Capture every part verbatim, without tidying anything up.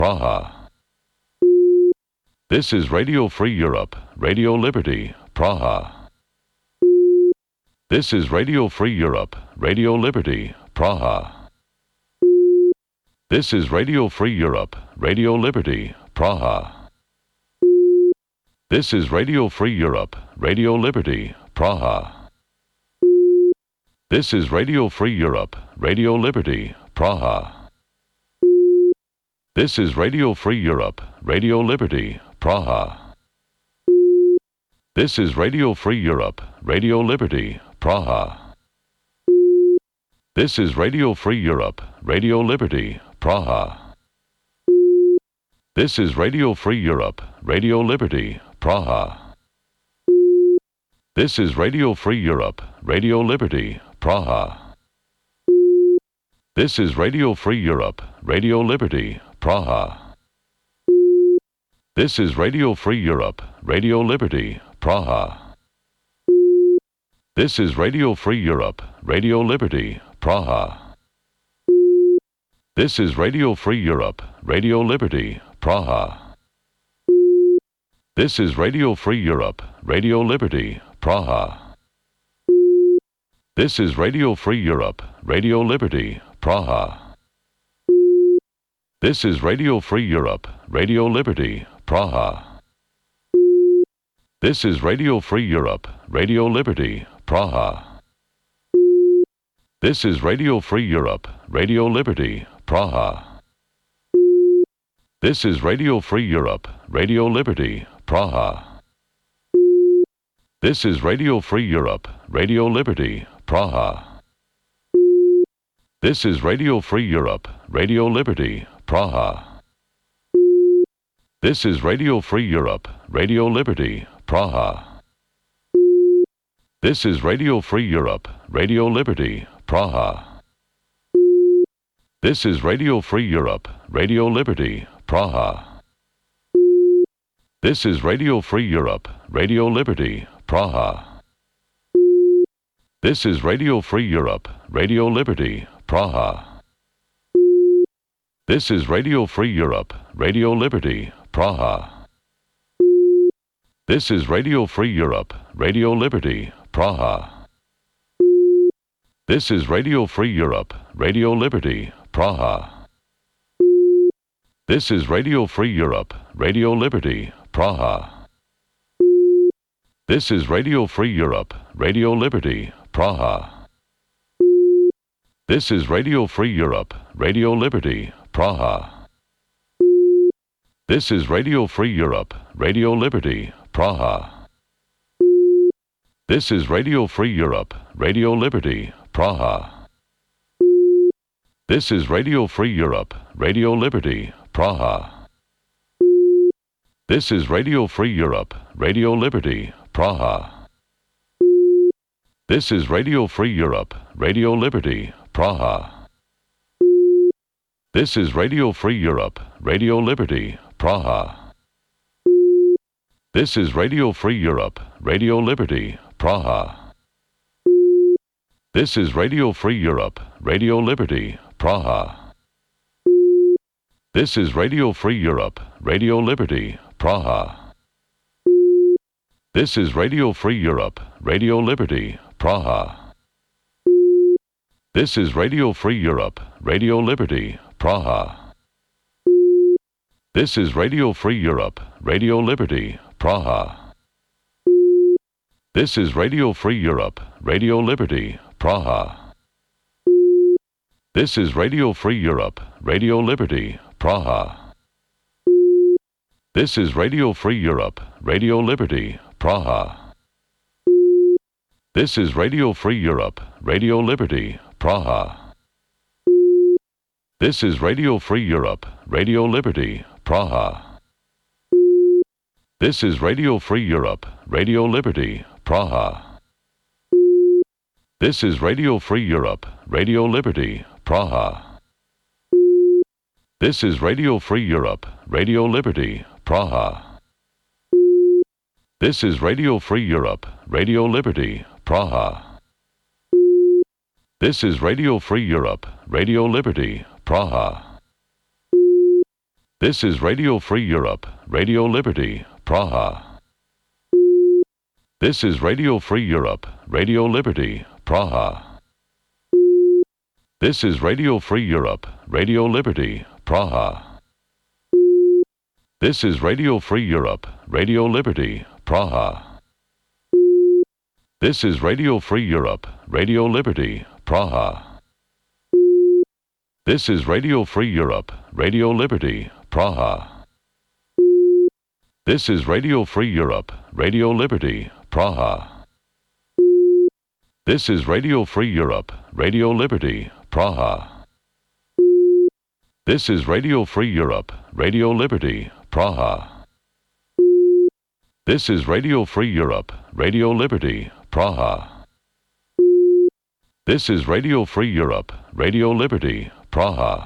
Praha. This is Radio Free Europe, Radio Liberty, Praha. This is Radio Free Europe, Radio Liberty, Praha. This is Radio Free Europe, Radio Liberty, Praha. This is Radio Free Europe, Radio Liberty, Praha. This is Radio Free Europe, Radio Liberty, Praha. This is Radio Free Europe, Radio Liberty, Praha. This is Radio Free Europe, Radio Liberty, Praha. This is Radio Free Europe, Radio Liberty, Praha. This is Radio Free Europe, Radio Liberty, Praha. This is Radio Free Europe, Radio Liberty, Praha. This is Radio Free Europe, Radio Liberty, Praha. This is Radio Free Europe, Radio Liberty, Praha. This is Radio Free Europe, Radio Liberty, Praha. This is Radio Free Europe, Radio Liberty, Praha. This is Radio Free Europe, Radio Liberty, Praha. This is Radio Free Europe, Radio Liberty, Praha. This is Radio Free Europe, Radio Liberty, Praha. This is Radio Free Europe, Radio Liberty, Praha. This is Radio Free Europe, Radio Liberty, Praha. This is Radio Free Europe, Radio Liberty, Praha. This is Radio Free Europe, Radio Liberty, Praha. This is Radio Free Europe, Radio Liberty, Praha. This is Radio Free Europe, Radio Liberty, Praha. This is Radio Free Europe, Radio Liberty, Praha. This is Radio Free Europe, Radio Liberty, Praha. This is Radio Free Europe, Radio Liberty, Praha. This is Radio Free Europe, Radio Liberty, Praha. This is Radio Free Europe, Radio Liberty, Praha. This is Radio Free Europe, Radio Liberty, Praha. This is Radio Free Europe, Radio Liberty, Praha. This is Radio Free Europe, Radio Liberty, Praha. This is Radio Free Europe, Radio Liberty, Praha. This is Radio Free Europe, Radio Liberty, Praha. This is Radio Free Europe, Radio Liberty, Praha. This is Radio Free Europe, Radio Liberty, Praha. This is Radio Free Europe, Radio Liberty, Praha. This is Radio Free Europe, Radio Liberty, Praha. This is Radio Free Europe, Radio Liberty, Praha. This is Radio Free Europe, Radio Liberty, Praha. This is Radio Free Europe, Radio Liberty, Praha. This is Radio Free Europe, Radio Liberty, Praha. This is Radio Free Europe, Radio Liberty, Praha. This is Radio Free Europe, Radio Liberty, Praha. This is Radio Free Europe, Radio Liberty, Praha. This is Radio Free Europe, Radio Liberty, Praha. This is Radio Free Europe, Radio Liberty, Praha. This is Radio Free Europe, Radio Liberty, Praha. This is Radio Free Europe, Radio Liberty, Praha. This is Radio Free Europe, Radio Liberty, Praha. This is Radio Free Europe, Radio Liberty, Praha. This is Radio Free Europe, Radio Liberty, Praha. This is Radio Free Europe, Radio Liberty, Praha. This is Radio Free Europe, Radio Liberty, Praha. This is Radio Free Europe, Radio Liberty, Praha. This is Radio Free Europe, Radio Liberty, Praha. This is Radio Free Europe, Radio Liberty, Praha. This is Radio Free Europe, Radio Liberty, Praha. This is Radio Free Europe, Radio Liberty, Praha. This is Radio Free Europe, Radio Liberty, Praha. This is Radio Free Europe, Radio Liberty, Praha. This is Radio Free Europe, Radio Liberty, Praha. This is Radio Free Europe, Radio Liberty, Praha. This is Radio Free Europe, Radio Liberty, Praha. This is Radio Free Europe, Radio Liberty, Praha. This is Radio Free Europe, Radio Liberty, Praha. This is Radio Free Europe, Radio Liberty, Praha.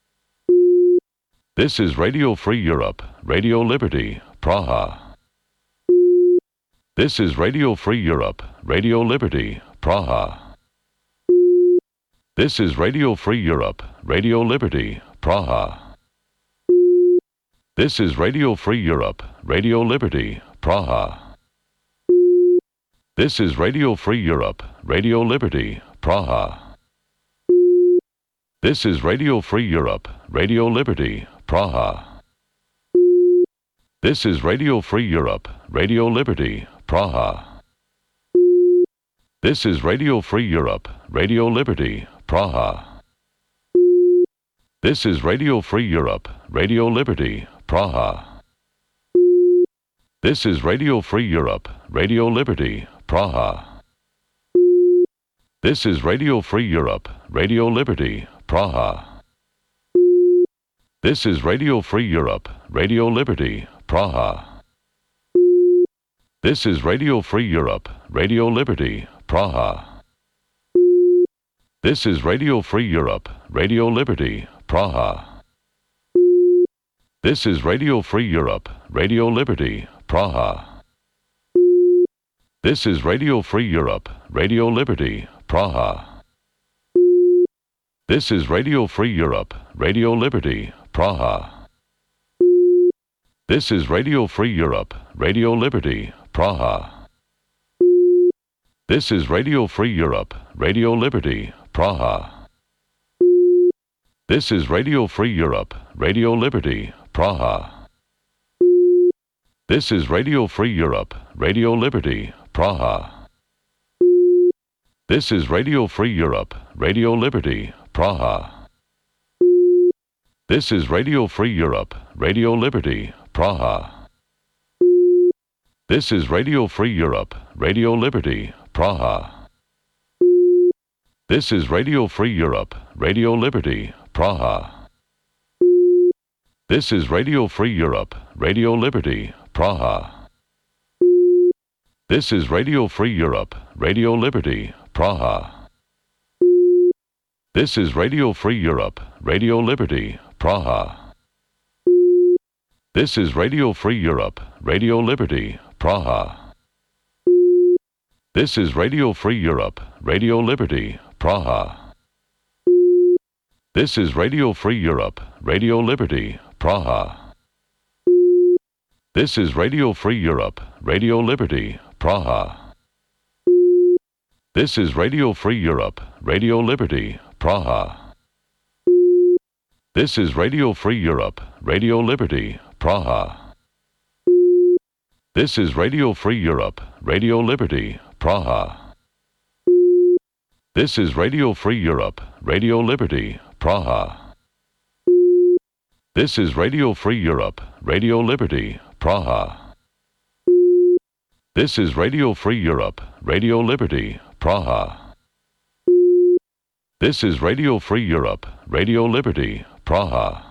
This is Radio Free Europe, Radio Liberty, Praha. This is Radio Free Europe, Radio Liberty, Praha. This is Radio Free Europe, Radio Liberty, Praha. This is Radio Free Europe, Radio Liberty, Praha. This is Radio Free Europe, Radio Liberty, Praha. This is Radio Free Europe, Radio Liberty, Praha. This is Radio Free Europe, Radio Liberty, Praha. This is Radio Free Europe, Radio Liberty, Praha. This is Radio Free Europe, Radio Liberty, Praha. This is Radio Free Europe, Radio Liberty, Praha. This is Radio Free Europe, Radio Liberty, Praha. This is Radio Free Europe, Radio Liberty, Praha. This is Radio Free Europe, Radio Liberty, Praha. This is Radio Free Europe, Radio Liberty, Praha. This is Radio Free Europe, Radio Liberty, Praha. This is Radio Free Europe, Radio Liberty, Praha. This is Radio Free Europe, Radio Liberty, Praha. This is Radio Free Europe, Radio Liberty, Praha. This is Radio Free Europe, Radio Liberty, Praha. This is Radio Free Europe, Radio Liberty, Praha. This is Radio Free Europe, Radio Liberty, Praha. This is Radio Free Europe, Radio Liberty, Praha. This is Radio Free Europe, Radio Liberty, Praha. This is Radio Free Europe, Radio Liberty, Praha. This is Radio Free Europe, Radio Liberty, Praha. This is Radio Free Europe, Radio Liberty, Praha. This is Radio Free Europe, Radio Liberty, Praha. This is Radio Free Europe, Radio Liberty, Praha. This is Radio Free Europe, Radio Liberty, Praha. This is Radio Free Europe, Radio Liberty, Praha. This is Radio Free Europe, Radio Liberty, Praha. This is Radio Free Europe, Radio Liberty, Praha. This is Radio Free Europe, Radio Liberty, Praha. This is Radio Free Europe, Radio Liberty, Praha. This is Radio Free Europe, Radio Liberty, Praha. This is Radio Free Europe, Radio Liberty, Praha. This is Radio Free Europe, Radio Liberty, Praha. This is Radio Free Europe, Radio Liberty, Praha. This is Radio Free Europe, Radio Liberty, Praha.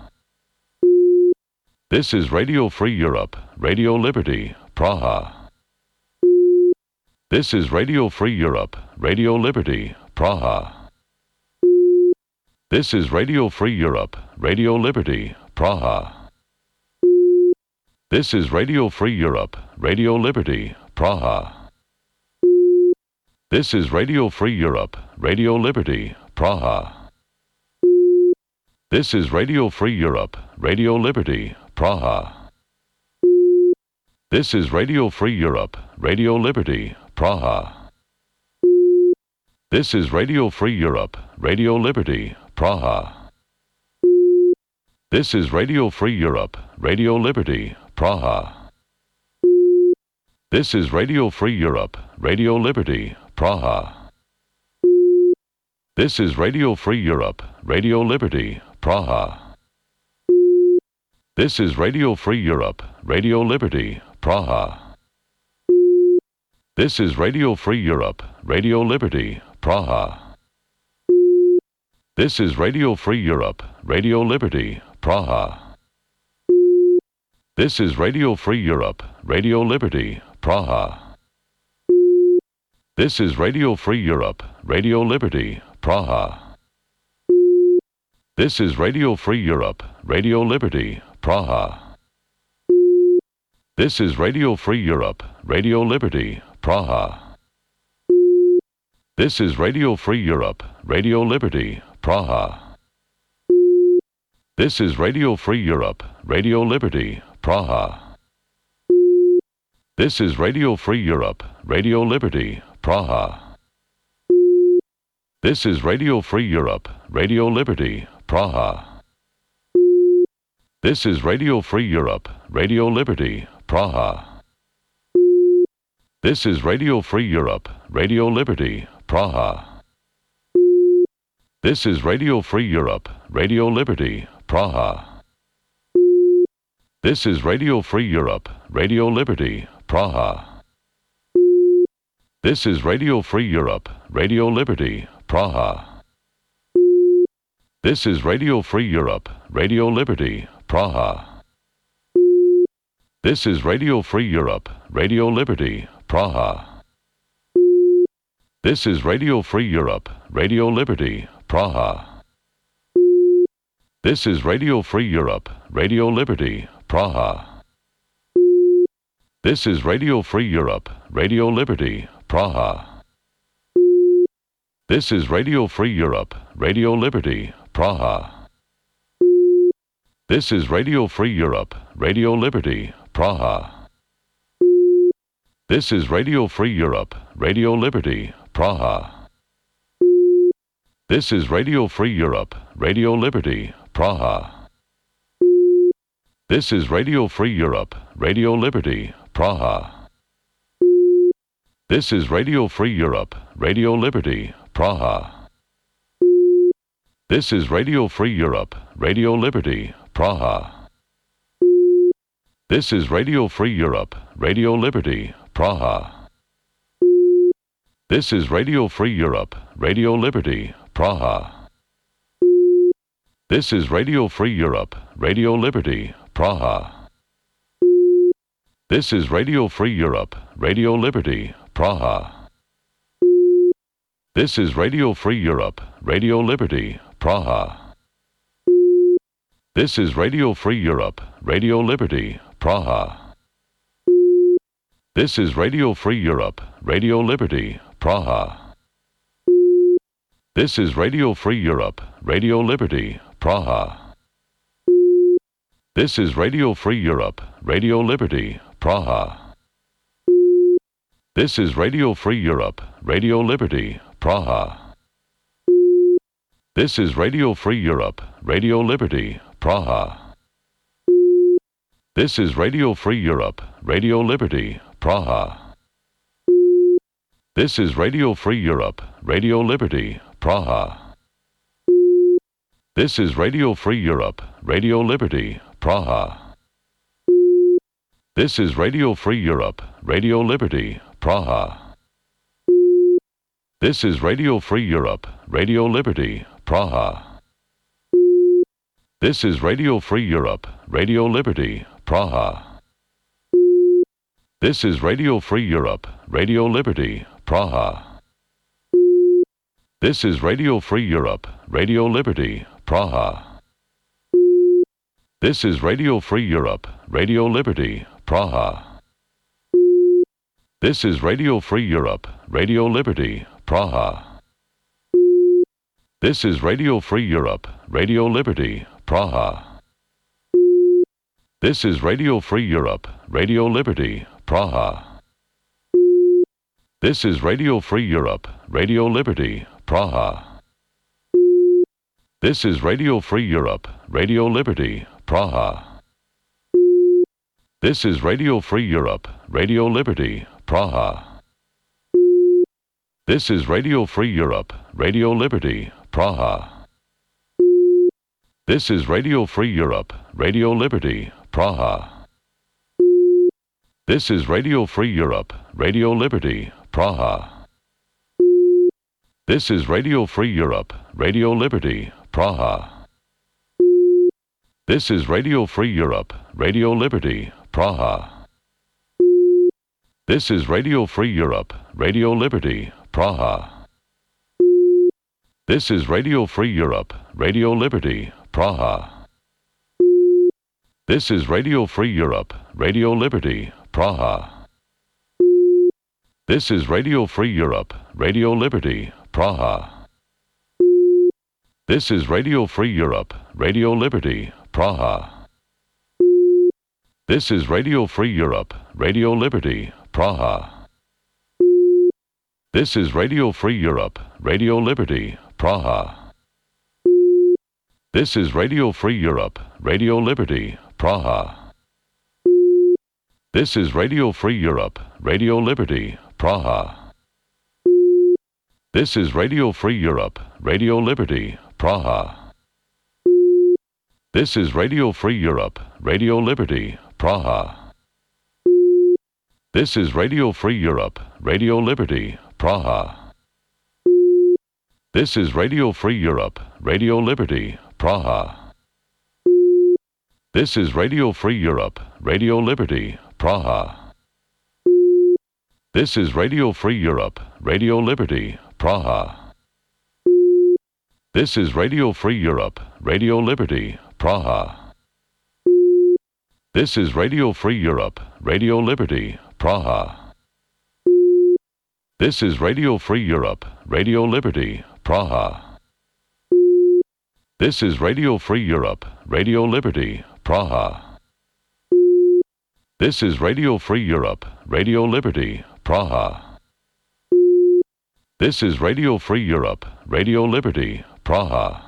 This is Radio Free Europe, Radio Liberty, Praha. This is Radio Free Europe, Radio Liberty, Praha. This is Radio Free Europe, Radio Liberty, Praha. This is Radio Free Europe, Radio Liberty, Praha. This is Radio Free Europe, Radio Liberty, Praha. This is Radio Free Europe, Radio Liberty, Praha. This is Radio Free Europe, Radio Liberty, Praha. This is Radio Free Europe, Radio Liberty, Praha. This is Radio Free Europe, Radio Liberty, Praha. This is Radio Free Europe, Radio Liberty, Praha. This is Radio Free Europe, Radio Liberty, Praha. This is Radio Free Europe, Radio Liberty, Praha. This is Radio Free Europe, Radio Liberty, Praha. This is Radio Free Europe, Radio Liberty, Praha. This is Radio Free Europe, Radio Liberty, Praha. This is Radio Free Europe, Radio Liberty, Praha. This is Radio Free Europe, Radio Liberty, Praha. This is Radio Free Europe, Radio Liberty, Praha. This is Radio Free Europe, Radio Liberty, Praha. This is Radio Free Europe, Radio Liberty, Praha. This is Radio Free Europe, Radio Liberty, Praha. This is Radio Free Europe, Radio Liberty, Praha. This is Radio Free Europe, Radio Liberty, Praha. This is Radio Free Europe, Radio Liberty, Praha. This is Radio Free Europe, Radio Liberty, Praha. This is Radio Free Europe, Radio Liberty, Praha. This is Radio Free Europe, Radio Liberty, Praha. This is Radio Free Europe, Radio Liberty, Praha. This is Radio Free Europe, Radio Liberty, Praha. This is Radio Free Europe, Radio Liberty, Praha. This is Radio Free Europe, Radio Liberty, Praha. This is Radio Free Europe, Radio Liberty, Praha. This is Radio Free Europe, Radio Liberty, Praha. This is Radio Free Europe, Radio Liberty, Praha. This is Radio Free Europe, Radio Liberty, Praha. This is Radio Free Europe, Radio Liberty, Praha. This is Radio Free Europe, Radio Liberty, Praha. This is Radio Free Europe, Radio Liberty, Praha. This is Radio Free Europe, Radio Liberty, Praha. This is Radio Free Europe, Radio Liberty, Praha. This is Radio Free Europe, Radio Liberty, Praha. This is Radio Free Europe, Radio Liberty, Praha. This is Radio Free Europe, Radio Liberty, Praha. This is Radio Free Europe, Radio Liberty, Praha. This is Radio Free Europe, Radio Liberty, Praha. This is Radio Free Europe, Radio Liberty, Praha. This is Radio Free Europe, Radio Liberty, Praha. This is Radio Free Europe, Radio Liberty, Praha. This is Radio Free Europe, Radio Liberty, Praha. This is Radio Free Europe, Radio Liberty, Praha. This is Radio Free Europe, Radio Liberty, Praha. This is Radio Free Europe, Radio Liberty, Praha. This is Radio Free Europe, Radio Liberty, Praha. This is Radio Free Europe, Radio Liberty, Praha. This is Radio Free Europe, Radio Liberty, Praha. This is Radio Free Europe, Radio Liberty, Praha. This is Radio Free Europe, Radio Liberty, Praha. This is Radio Free Europe, Radio Liberty, Praha. This is Radio Free Europe, Radio Liberty, Praha. This is Radio Free Europe, Radio Liberty, Praha. This is Radio Free Europe, Radio Liberty, Praha. This is Radio Free Europe, Radio Liberty, Praha. This is Radio Free Europe, Radio Liberty, Praha. This is Radio Free Europe, Radio Liberty, Praha. This is Radio Free Europe, Radio Liberty, Praha. This is Radio Free Europe, Radio Liberty, Praha. This is Radio Free Europe, Radio Liberty, Praha. This is Radio Free Europe, Radio Liberty, Praha. This is Radio Free Europe, Radio Liberty, Praha. This is Radio Free Europe, Radio Liberty, Praha. This is Radio Free Europe, Radio Liberty, Praha. This is Radio Free Europe, Radio Liberty, Praha. This is Radio Free Europe, Radio Liberty, Praha. This is Radio Free Europe, Radio Liberty, Praha. This is Radio Free Europe, Radio Liberty, Praha. This is Radio Free Europe, Radio Liberty, Praha. This is Radio Free Europe, Radio Liberty, Praha. This is Radio Free Europe, Radio Liberty, Praha. This is Radio Free Europe, Radio Liberty, Praha. This is Radio Free Europe, Radio Liberty, Praha. This is Radio Free Europe, Radio Liberty, Praha. This is Radio Free Europe, Radio Liberty, Praha. This is Radio Free Europe, Radio Liberty, Praha. This is Radio Free Europe, Radio Liberty, Praha. This is Radio Free Europe, Radio Liberty, Praha. This is Radio Free Europe, Radio Liberty, Praha. This is Radio Free Europe, Radio Liberty, Praha. This is Radio Free Europe, Radio Liberty, Praha. This is Radio Free Europe, Radio Liberty, Praha. This is Radio Free Europe, Radio Liberty, Praha. This is Radio Free Europe, Radio Liberty, Praha.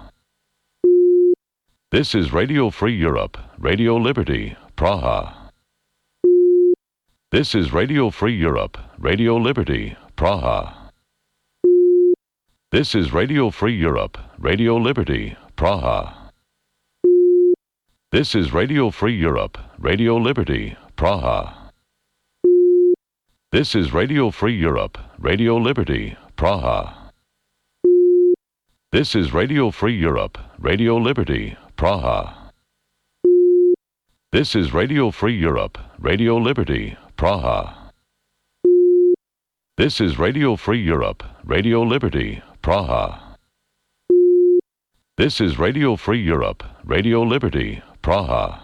This is Radio Free Europe, Radio Liberty, Praha. This is Radio Free Europe, Radio Liberty, Praha. This is Radio Free Europe, Radio Liberty, Praha. This is Radio Free Europe, Radio Liberty, Praha. This is Radio Free Europe, Radio Liberty, Praha. This is Radio Free Europe, Radio Liberty, Praha. This is Radio Free Europe, Radio Liberty, Praha. This is Radio Free Europe, Radio Liberty, Praha. This is Radio Free Europe, Radio Liberty, Praha.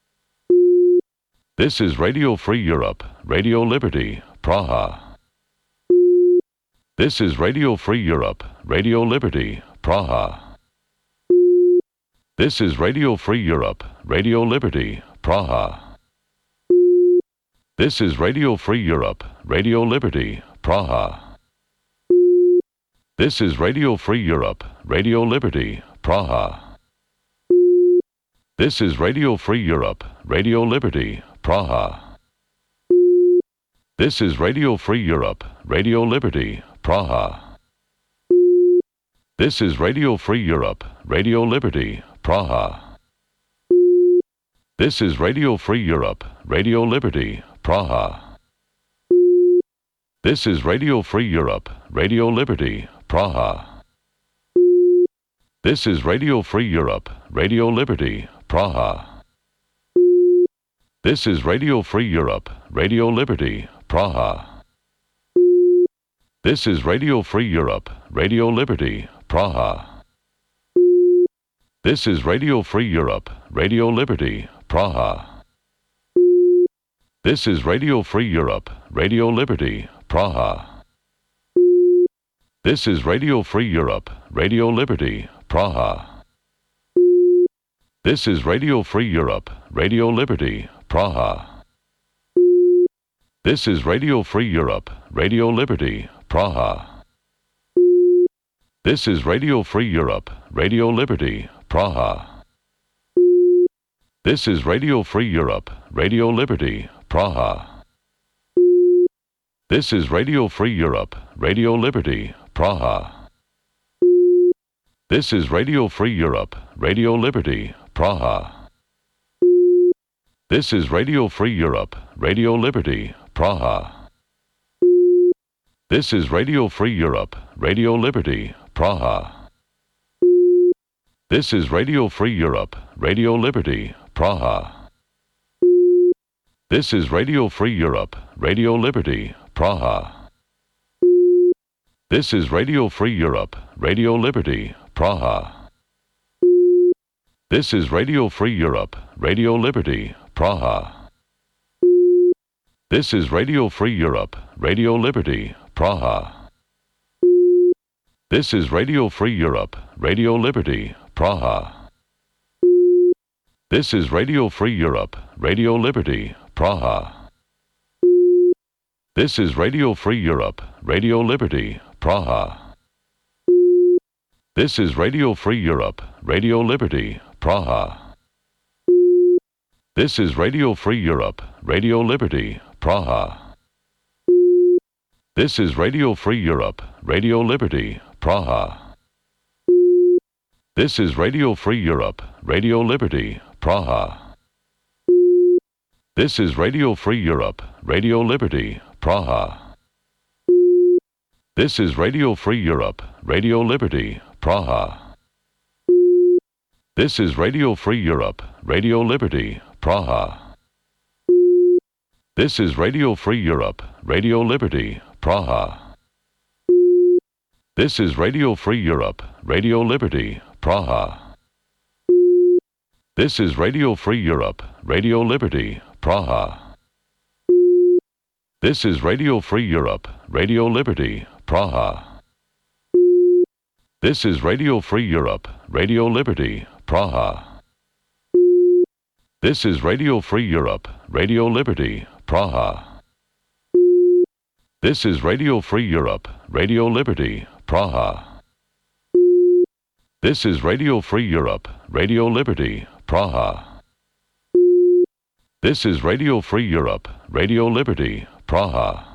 This is Radio Free Europe, Radio Liberty, Praha. This is Radio Free Europe, Radio Liberty, Praha. This is Radio Free Europe, Radio Liberty, Praha. This is Radio Free Europe, Radio Liberty, Praha. This is Radio Free Europe, Radio Liberty, Praha. This is Radio Free Europe, Radio Liberty, Praha. This is Radio Free Europe, Radio Liberty, Praha. This is Radio Free Europe, Radio Liberty, Praha. This is Radio Free Europe, Radio Liberty, Praha. This is Radio Free Europe, Radio Liberty, Praha. This is Radio Free Europe, Radio Liberty, Praha. This is Radio Free Europe, Radio Liberty, Praha. This is Radio Free Europe, Radio Liberty, Praha. This is Radio Free Europe, Radio Liberty, Praha. This is Radio Free Europe, Radio Liberty, Praha. This is Radio Free Europe, Radio Liberty, Praha. This is Radio Free Europe, Radio Liberty, Praha. This is Radio Free Europe, Radio Liberty, Praha. This is Radio Free Europe, Radio Liberty, Praha. This is Radio Free Europe, Radio Liberty, Praha. This is Radio Free Europe, Radio Liberty, Praha. This is Radio Free Europe, Radio Liberty, Praha. This is Radio Free Europe, Radio Liberty, Praha. This is Radio Free Europe, Radio Liberty, Praha. This is Radio Free Europe, Radio Liberty, Praha. This is Radio Free Europe, Radio Liberty, Praha. This is Radio Free Europe, Radio Liberty, Praha. This is Radio Free Europe, Radio Liberty, Praha. This is Radio Free Europe, Radio Liberty, Praha. This is Radio Free Europe, Radio Liberty, Praha. This is Radio Free Europe, Radio Liberty, Praha. This is Radio Free Europe, Radio Liberty, Praha. This is Radio Free Europe, Radio Liberty, Praha. This is Radio Free Europe, Radio Liberty, Praha. This is Radio Free Europe, Radio Liberty, Praha. This is Radio Free Europe, Radio Liberty, Praha. This is Radio Free Europe, Radio Liberty, Praha. This is Radio Free Europe, Radio Liberty, Praha. This is Radio Free Europe, Radio Liberty, Praha. This is Radio Free Europe, Radio Liberty, Praha. This is Radio Free Europe, Radio Liberty, Praha. This is Radio Free Europe, Radio Liberty, Praha. This is Radio Free Europe, Radio Liberty, Praha. This is Radio Free Europe, Radio Liberty, Praha. This is Radio Free Europe, Radio Liberty, Praha. This is Radio Free Europe, Radio Liberty, Praha. This is Radio Free Europe, Radio Liberty, Praha. This is Radio Free Europe, Radio Liberty, Praha.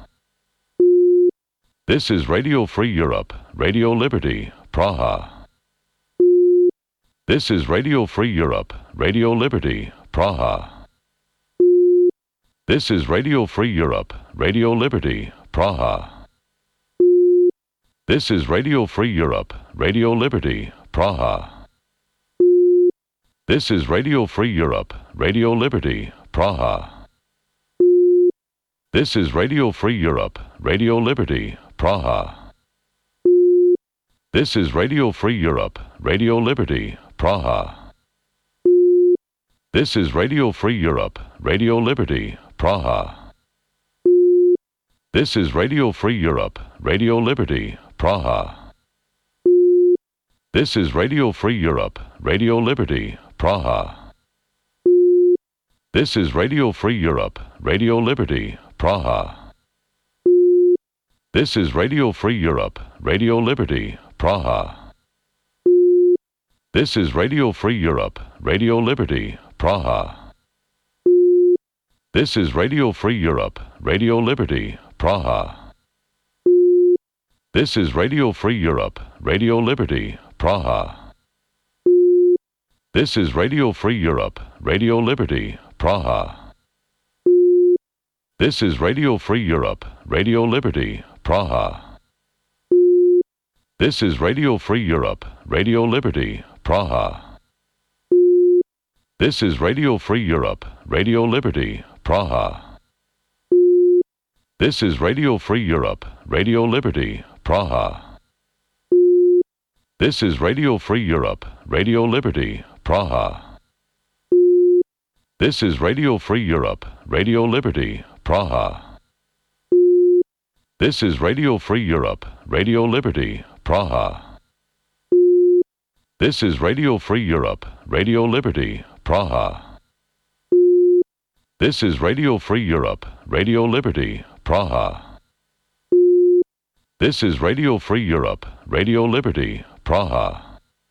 This is Radio Free Europe, Radio Liberty, Praha. This is Radio Free Europe, Radio Liberty, Praha. This is Radio Free Europe, Radio Liberty, Praha. This is Radio Free Europe, Radio Liberty, Praha. This is Radio Free Europe, Radio Liberty, Praha. This is Radio Free Europe, Radio Liberty, Praha. This is Radio Free Europe, Radio Liberty, Praha. This is Radio Free Europe, Radio Liberty, Praha. This is Radio Free Europe, Radio Liberty, Praha. This is Radio Free Europe, Radio Liberty, Praha. This is Radio Free Europe, Radio Liberty, Praha. This is Radio Free Europe, Radio Liberty, Praha. This is Radio Free Europe, Radio Liberty, Praha. This is Radio Free Europe, Radio Liberty, Praha. This is Radio Free Europe, Radio Liberty, Praha. This is Radio Free Europe, Radio Liberty, Praha. This is Radio Free Europe, Radio Liberty, Praha. This is Radio Free Europe, Radio Liberty, Praha. This is Radio Free Europe, Radio Liberty, Praha. This is Radio Free Europe, Radio Liberty, Praha. This is Radio Free Europe, Radio Liberty, Praha. This is Radio Free Europe, Radio Liberty, Praha. This is Radio Free Europe, Radio Liberty, Praha. This is Radio Free Europe, Radio Liberty, Praha. This is Radio Free Europe, Radio Liberty, Praha. This is Radio Free Europe, Radio Liberty, Praha.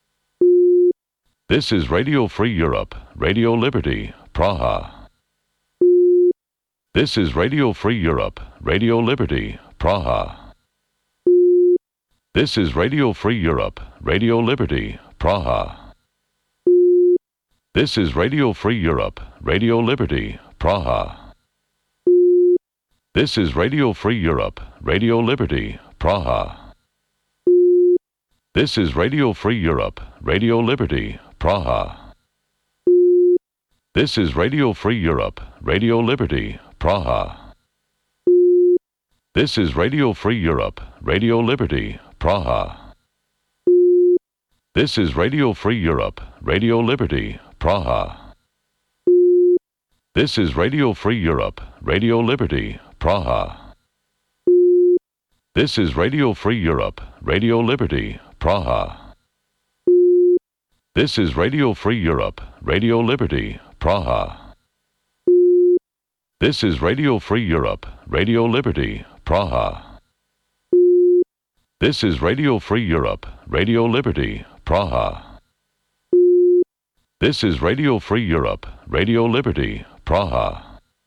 This is Radio Free Europe, Radio Liberty, Praha. This is Radio Free Europe, Radio Liberty, Praha. This is Radio Free Europe, Radio Liberty, Praha. This is Radio Free Europe, Radio Liberty, Praha. This is Radio Free Europe, Radio Liberty, Praha. This is Radio Free Europe, Radio Liberty, Praha. This is Radio Free Europe, Radio Liberty, Praha. This is Radio Free Europe, Radio Liberty, Praha. This is Radio Free Europe, Radio Liberty, Praha. This is Radio Free Europe, Radio Liberty, Praha. This is Radio Free Europe, Radio Liberty, Praha. This is Radio Free Europe, Radio Liberty, Praha. This is Radio Free Europe, Radio Liberty, Praha. This is Radio Free Europe, Radio Liberty, Praha. This is Radio Free Europe, Radio Liberty, Praha.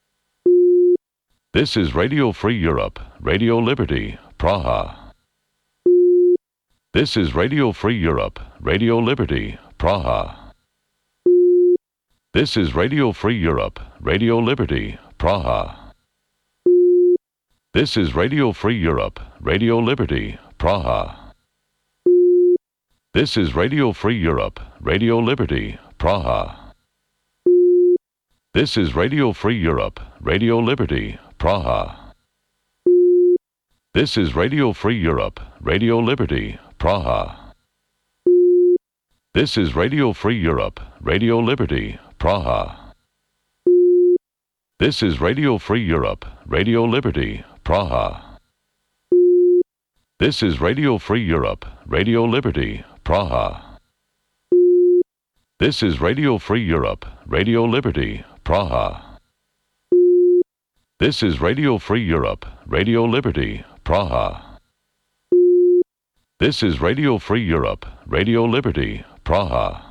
This is Radio Free Europe, Radio Liberty, Praha. This is Radio Free Europe, Radio Liberty, Praha. This is Radio Free Europe, Radio Liberty, Praha. This is Radio Free Europe, Radio Liberty, Praha. This is Radio Free Europe, Radio Liberty, Praha. This is Radio Free Europe, Radio Liberty, Praha. This is Radio Free Europe, Radio Liberty, Praha. This is Radio Free Europe, Radio Liberty, Praha. This is Radio Free Europe, Radio Liberty, Praha. This is Radio Free Europe, Radio Liberty, Praha. This is Radio Free Europe, Radio Liberty, Praha. This is Radio Free Europe, Radio Liberty, Praha. This is Radio Free Europe, Radio Liberty, Praha.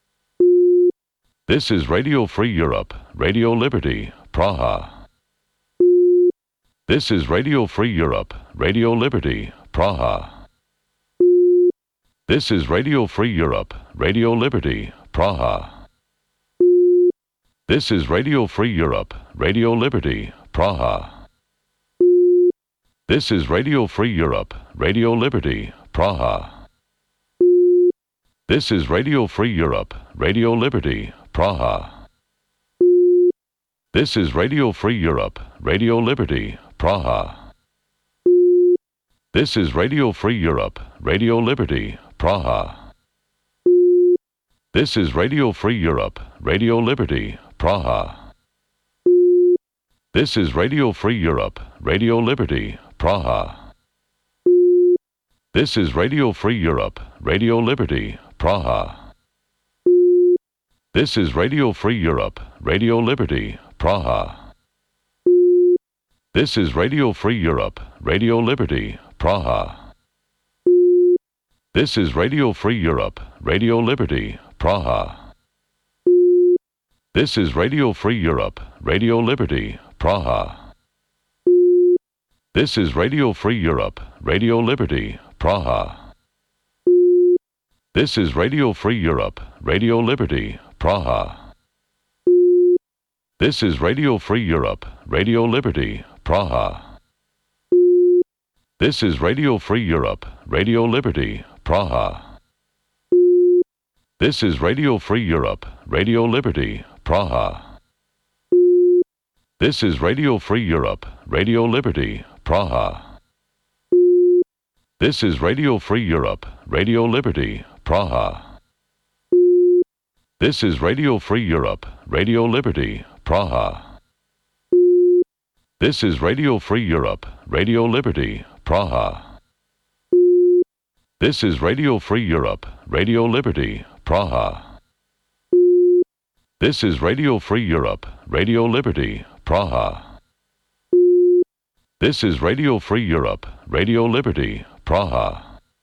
This is Radio Free Europe, Radio Liberty, Praha. This is Radio Free Europe, Radio Liberty, Praha. This is Radio Free Europe, Radio Liberty, Praha. This is Radio Free Europe, Radio Liberty, Praha. This is Radio Free Europe, Radio Liberty, Praha. This is Radio Free Europe, Radio Liberty, Praha. This is Radio Free Europe, Radio Liberty, Praha. This is Radio Free Europe, Radio Liberty, Praha. This is Radio Free Europe, Radio Liberty, Praha. This is Radio Free Europe, Radio Liberty, Praha. This is Radio Free Europe, Radio Liberty, Praha. This is Radio Free Europe, Radio Liberty, Praha. This is Radio Free Europe, Radio Liberty, Praha. This is Radio Free Europe, Radio Liberty, Praha. This is Radio Free Europe, Radio Liberty, Praha. This is Radio Free Europe, Radio Liberty, Praha. This is Radio Free Europe, Radio Liberty, Praha. This is Radio Free Europe, Radio Liberty, Praha. This is Radio Free Europe, Radio Liberty, Praha. This is Radio Free Europe, Radio Liberty, Praha. This is Radio Free Europe, Radio Liberty, Praha. This is Radio Free Europe, Radio Liberty, Praha. This is Radio Free Europe, Radio Liberty, Praha. This is Radio Free Europe, Radio Liberty, Praha. This is Radio Free Europe, Radio Liberty, Praha. This is Radio Free Europe, Radio Liberty, Praha. This is Radio Free Europe, Radio Liberty, Praha.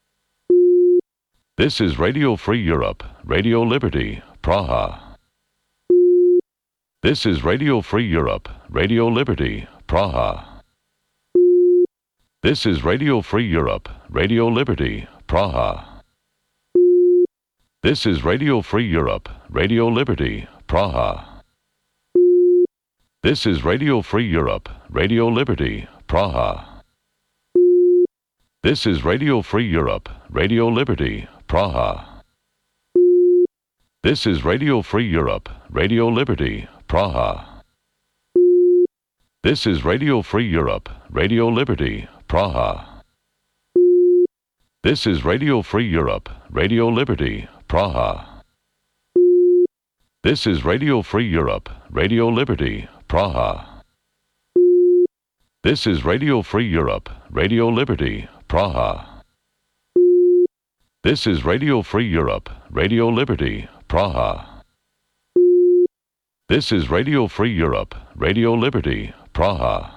This is Radio Free Europe, Radio Liberty, Praha. This is Radio Free Europe, Radio Liberty, Praha. This is Radio Free Europe, Radio Liberty, Praha. This is Radio Free Europe, Radio Liberty, Praha. This is Radio Free Europe, Radio Liberty, Praha. This is Radio Free Europe, Radio Liberty, Praha. This is Radio Free Europe, Radio Liberty, Praha. This is Radio Free Europe, Radio Liberty, Praha. This is Radio Free Europe, Radio Liberty, Praha. This is Radio Free Europe, Radio Liberty, Praha. This is Radio Free Europe, Radio Liberty, Praha. This is Radio Free Europe, Radio Liberty, Praha. This is Radio Free Europe, Radio Liberty, Praha.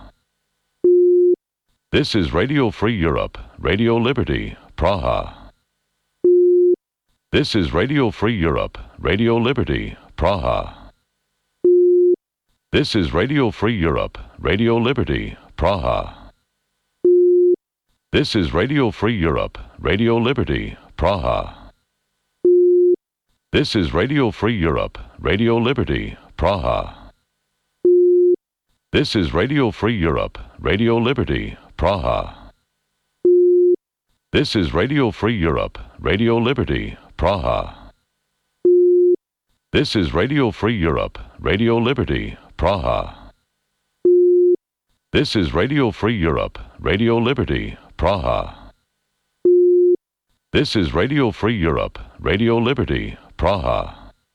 This is Radio Free Europe, Radio Liberty, Praha. This is Radio Free Europe, Radio Liberty, Praha. This is Radio Free Europe, Radio Liberty, Praha. This is Radio Free Europe, Radio Liberty, Praha. This is Radio Free Europe, Radio Liberty, Praha. This is Radio Free Europe, Radio Liberty, Praha. This is Radio Free Europe, Radio Liberty, Praha. This is Radio Free Europe, Radio Liberty, Praha. This is Radio Free Europe, Radio Liberty, Praha. This is Radio Free Europe, Radio Liberty, Praha.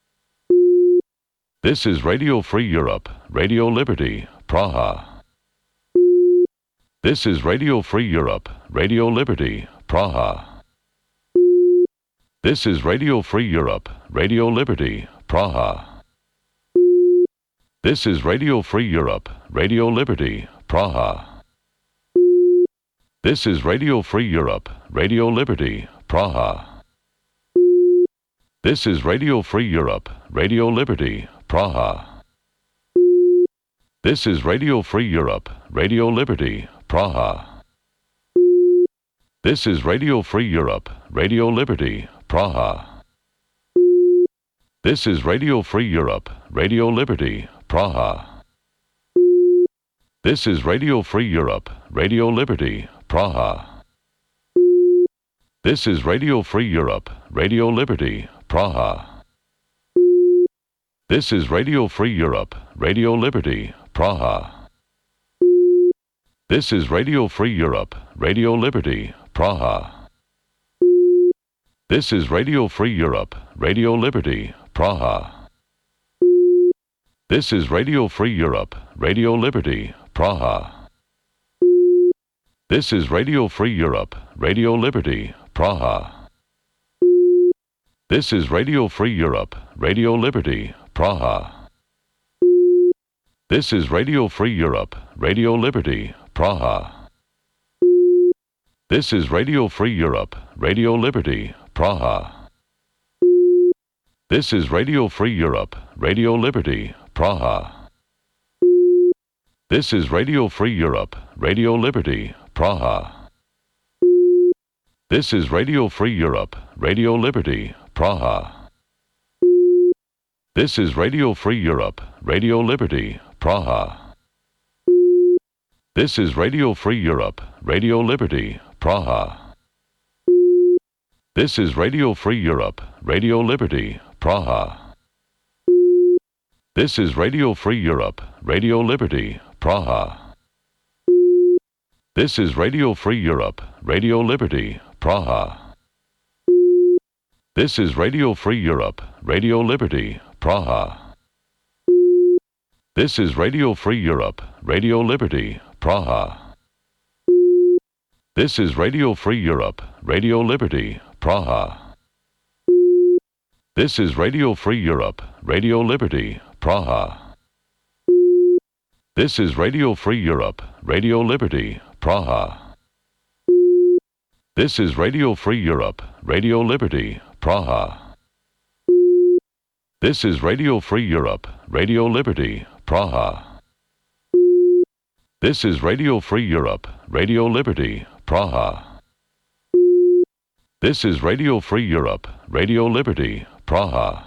This is Radio Free Europe, Radio Liberty, Praha. This is Radio Free Europe, Radio Liberty, Praha. This is Radio Free Europe, Radio Liberty, Praha. This is Radio Free Europe, Radio Liberty, Praha. This is Radio Free Europe, Radio Liberty, Praha. This is Radio Free Europe, Radio Liberty, Praha. This is Radio Free Europe, Radio Liberty, Praha. This is Radio Free Europe, Radio Liberty, Praha. This is Radio Free Europe, Radio Liberty, Praha. This is Radio Free Europe, Radio Liberty, Praha. This is Radio Free Europe, Radio Liberty, Praha. This is Radio Free Europe, Radio Liberty, Praha. This is Radio Free Europe, Radio Liberty, Praha. This is Radio Free Europe, Radio Liberty, Praha. This is Radio Free Europe, Radio Liberty, Praha. This is Radio Free Europe, Radio Liberty, Praha. This is Radio Free Europe, Radio Liberty, Praha. This is Radio Free Europe, Radio Liberty, Praha. This is Radio Free Europe, Radio Liberty, Praha. This is Radio Free Europe, Radio Liberty, Praha. This is Radio Free Europe, Radio Liberty, Praha. This is Radio Free Europe, Radio Liberty, Praha. This is Radio Free Europe, Radio Liberty, Praha. This is Radio Free Europe, Radio Liberty, Praha. This is Radio Free Europe, Radio Liberty, Praha. This is Radio Free Europe, Radio Liberty, Praha. This is Radio Free Europe, Radio Liberty, Praha. This is Radio Free Europe, Radio Liberty, Praha. This is Radio Free Europe, Radio Liberty, Praha. This is Radio Free Europe, Radio Liberty, Praha. This is Radio Free Europe, Radio Liberty, Praha. This is Radio Free Europe, Radio Liberty, Praha. This is Radio Free Europe, Radio Liberty, Praha. This is Radio Free Europe, Radio Liberty, Praha. This is Radio Free Europe, Radio Liberty, Praha. This is Radio Free Europe, Radio Liberty, Praha.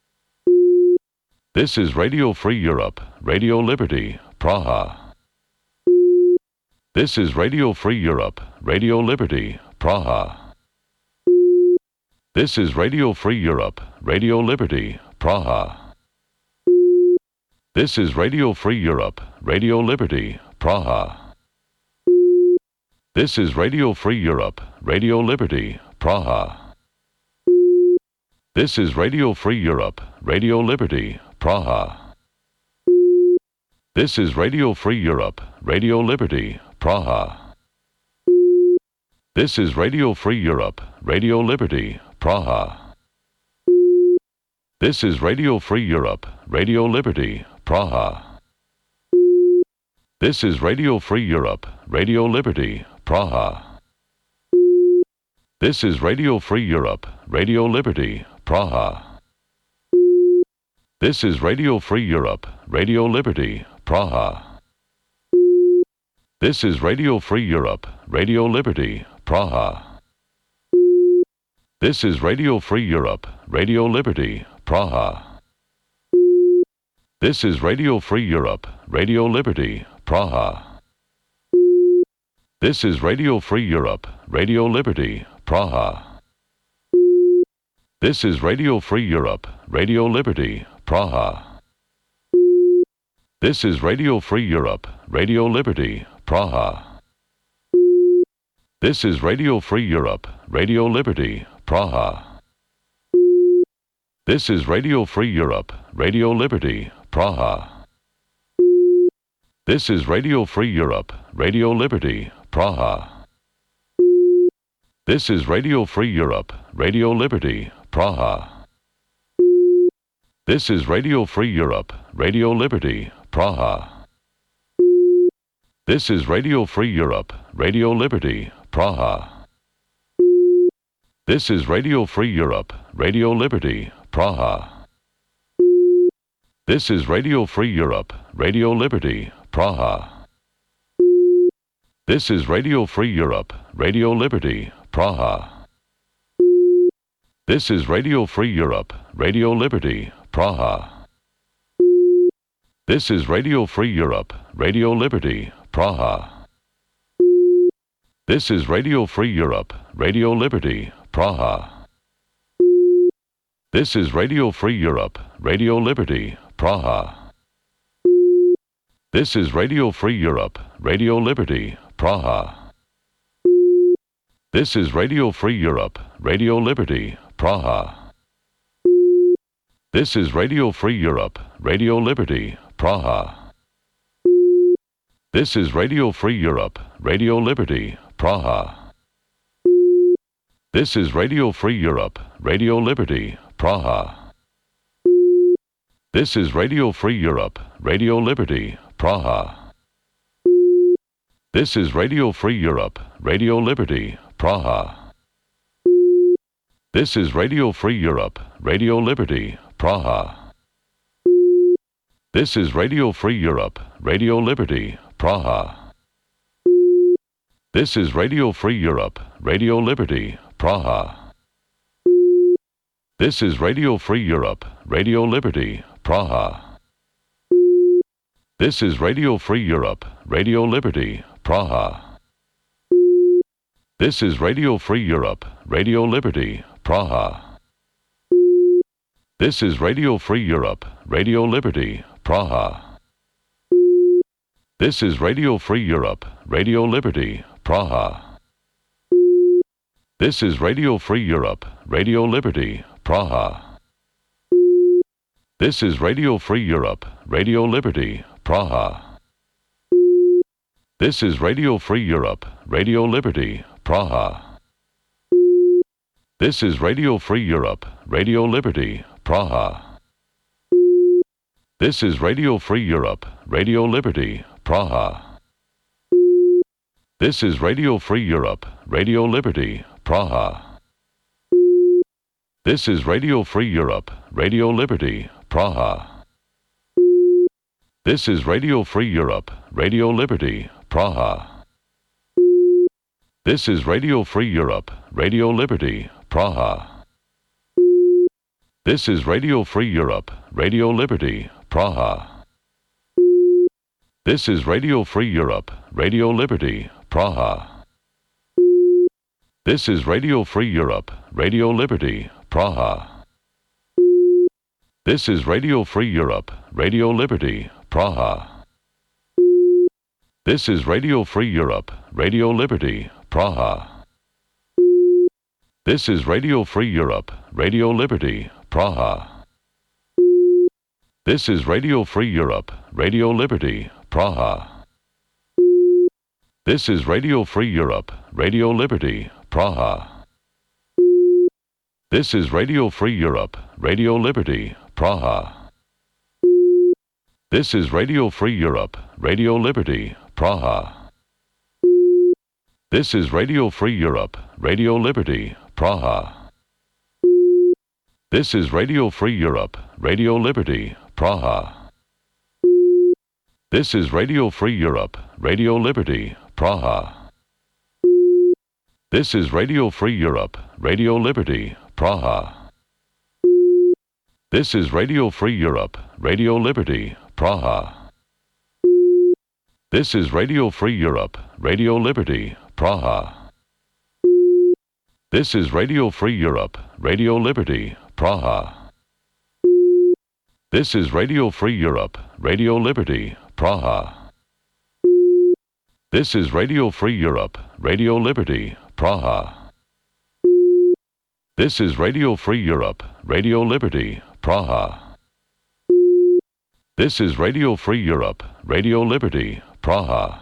This is Radio Free Europe, Radio Liberty, Praha. This is Radio Free Europe, Radio Liberty, Praha. This is Radio Free Europe, Radio Liberty, Praha. This is Radio Free Europe, Radio Liberty, Praha. This is Radio Free Europe, Radio Liberty, Praha. This is Radio Free Europe, Radio Liberty, Praha. This is Radio Free Europe, Radio Liberty, Praha. This is Radio Free Europe, Radio Liberty, Praha. This is Radio Free Europe, Radio Liberty, Praha. This is Radio Free Europe, Radio Liberty, Praha. This is Radio Free Europe, Radio Liberty, Praha. This is Radio Free Europe, Radio Liberty, Praha. This is Radio Free Europe, Radio Liberty, Praha. This is Radio Free Europe, Radio Liberty, Praha. This is Radio Free Europe, Radio Liberty, Praha. This is Radio Free Europe, Radio Liberty, Praha. This is Radio Free Europe, Radio Liberty, Praha. This is Radio Free Europe, Radio Liberty, Praha. This is Radio Free Europe, Radio Liberty, Praha. This is Radio Free Europe, Radio Liberty, Praha. This is Radio Free Europe, Radio Liberty, Praha. This is Radio Free Europe, Radio Liberty, Praha. This is Radio Free Europe, Radio Liberty, Praha. This is Radio Free Europe, Radio Liberty, Praha. This is Radio Free Europe, Radio Liberty, Praha. This is Radio Free Europe, Radio Liberty, Praha. This is Radio Free Europe, Radio Liberty, Praha. This is Radio Free Europe, Radio Liberty, Praha. This is Radio Free Europe, Radio Liberty, Praha. This is Radio Free Europe, Radio Liberty, Praha. This is Radio Free Europe, Radio Liberty, Praha. This is Radio Free Europe, Radio Liberty, Praha. This is Radio Free Europe, Radio Liberty, Praha. This is Radio Free Europe, Radio Liberty, Praha. This is Radio Free Europe, Radio Liberty, Praha. This is Radio Free Europe, Radio Liberty, Praha. This is Radio Free Europe, Radio Liberty, Praha. This is Radio Free Europe, Radio Liberty, Praha. This is Radio Free Europe, Radio Liberty, Praha. This is Radio Free Europe, Radio Liberty, Praha. This is Radio Free Europe, Radio Liberty, Praha. This is Radio Free Europe, Radio Liberty, Praha. This is Radio Free Europe, Radio Liberty, Praha. This is Radio Free Europe, Radio Liberty, Praha. This is Radio Free Europe, Radio Liberty, Praha. This is Radio Free Europe, Radio Liberty, Praha. This is Radio Free Europe, Radio Liberty, Praha. This is Radio Free Europe, Radio Liberty, Praha. This is Radio Free Europe, Radio Liberty, Praha. This is Radio Free Europe, Radio Liberty, Praha. This is Radio Free Europe, Radio Liberty, Praha. This is Radio Free Europe, Radio Liberty, Praha. This is Radio Free Europe, Radio Liberty, Praha. This is Radio Free Europe, Radio Liberty, Praha. This is Radio Free Europe, Radio Liberty, Praha. This is Radio Free Europe, Radio Liberty, Praha. This is Radio Free Europe, Radio Liberty, Praha. This is Radio Free Europe, Radio Liberty, Praha. This is Radio Free Europe, Radio Liberty, Praha. This is Radio Free Europe, Radio Liberty, Praha. This is Radio Free Europe, Radio Liberty, Praha. This is Radio Free Europe, Radio Liberty, Praha. This is Radio Free Europe, Radio Liberty, Praha. This is Radio Free Europe, Radio Liberty, Praha. This is Radio Free Europe, Radio Liberty, Praha. This is Radio Free Europe, Radio Liberty, Praha. This is Radio Free Europe, Radio Liberty, Praha. This is Radio Free Europe, Radio Liberty, Praha. This is Radio Free Europe, Radio Liberty, Praha. This is Radio Free Europe, Radio Liberty, Praha. This is Radio Free Europe, Radio Liberty, Praha. This is Radio Free Europe, Radio Liberty, Praha. This is Radio Free Europe, Radio Liberty, Praha. This is Radio Free Europe, Radio Liberty, Praha. This is Radio Free Europe, Radio Liberty, Praha. This is Radio Free Europe, Radio Liberty, Praha.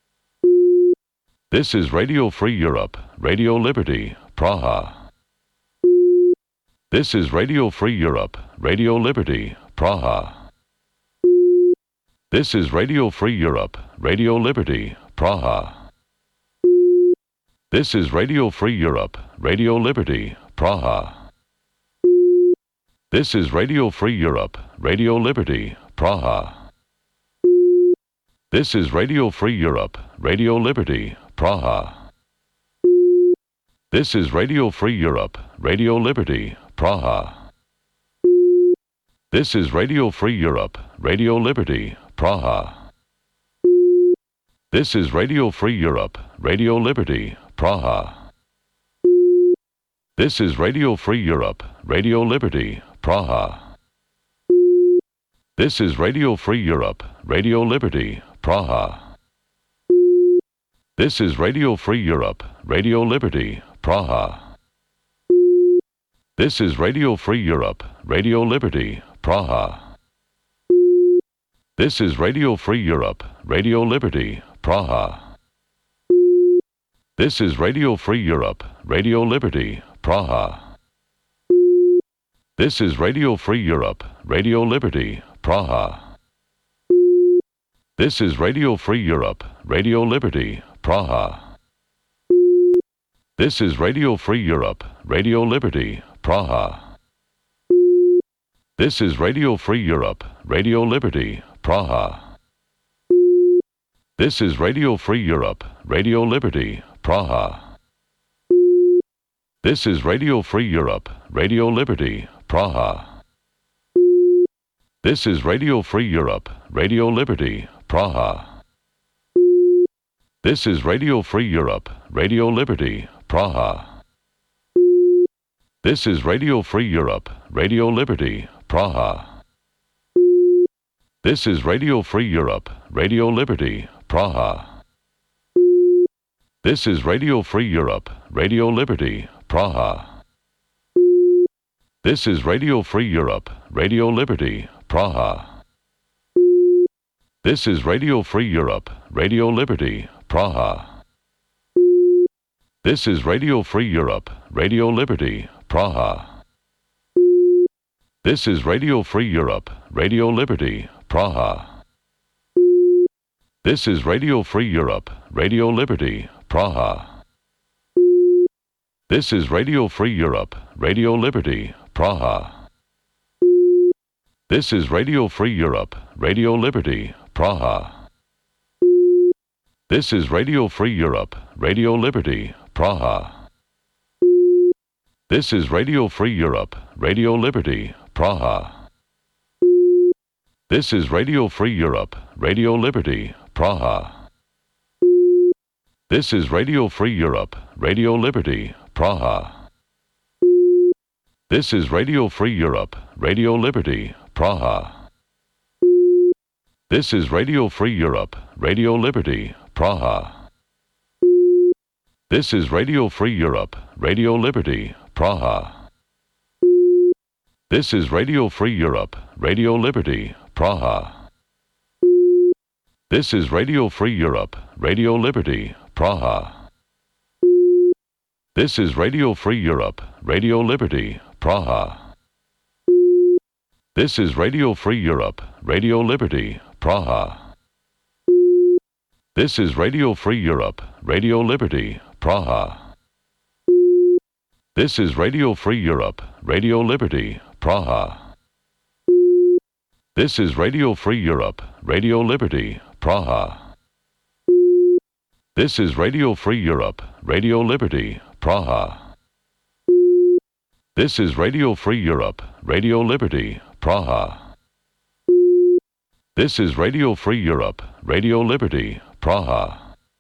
This is Radio Free Europe, Radio Liberty, Praha. This is Radio Free Europe, Radio Liberty, Praha. This is Radio Free Europe, Radio Liberty, Praha. This is Radio Free Europe, Radio Liberty, Praha. This is Radio Free Europe, Radio Liberty, Praha. This is Radio Free Europe, Radio Liberty, Praha. This is Radio Free Europe, Radio Liberty, Praha. This is Radio Free Europe, Radio Liberty, Praha. This is Radio Free Europe, Radio Liberty, Praha. This is Radio Free Europe, Radio Liberty, Praha. This is Radio Free Europe, Radio Liberty, Praha. This is Radio Free Europe, Radio Liberty, Praha. This is Radio Free Europe, Radio Liberty, Praha. This is Radio Free Europe, Radio Liberty, Praha. This is Radio Free Europe, Radio Liberty, Praha. This is Radio Free Europe, Radio Liberty, Praha. This is Radio Free Europe, Radio Liberty, Praha. This is Radio Free Europe, Radio Liberty, Praha. This is Radio Free Europe, Radio Liberty, Praha. This is Radio Free Europe, Radio Liberty, Praha. This is Radio Free Europe, Radio Liberty, Praha. This is Radio Free Europe, Radio Liberty, Praha. This is Radio Free Europe, Radio Liberty, Praha. This is Radio Free Europe, Radio Liberty, Praha. This is Radio Free Europe, Radio Liberty, Praha. This is Radio Free Europe, Radio Liberty, Praha. This is Radio Free Europe, Radio Liberty, Praha. This is Radio Free Europe, Radio Liberty, Praha. This is Radio Free Europe, Radio Liberty, Praha. This is Radio Free Europe, Radio Liberty, Praha. This is Radio Free Europe, Radio Liberty, Praha. This is Radio Free Europe, Radio Liberty, Praha. This is Radio Free Europe, Radio Liberty, Praha. This is Radio Free Europe, Radio Liberty, Praha. This is Radio Free Europe, Radio Liberty, Praha. This is Radio Free Europe, Radio Liberty, Praha. This is Radio Free Europe, Radio Liberty, Praha. This is Radio Free Europe, Radio Liberty, Praha. This is Radio Free Europe, Radio Liberty, Praha. This is Radio Free Europe, Radio Liberty, Praha. This is Radio Free Europe, Radio Liberty, Praha. This is Radio Free Europe, Radio Liberty, Praha. This is Radio Free Europe, Radio Liberty, Praha. This is Radio Free Europe, Radio Liberty, Praha. This is Radio Free Europe, Radio Liberty, Praha. This is Radio Free Europe, Radio Liberty, Praha. This is Radio Free Europe, Radio Liberty, Praha. This is Radio Free Europe, Radio Liberty, Praha. This is Radio Free Europe, Radio Liberty, Praha. This is Radio Free Europe, Radio Liberty, Praha.